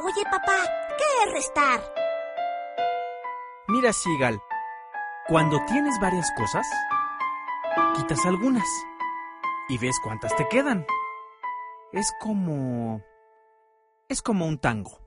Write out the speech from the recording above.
Oye, papá, ¿qué es restar? Mira, Seagal, cuando tienes varias cosas, quitas algunas y ves cuántas te quedan. Es como un tango.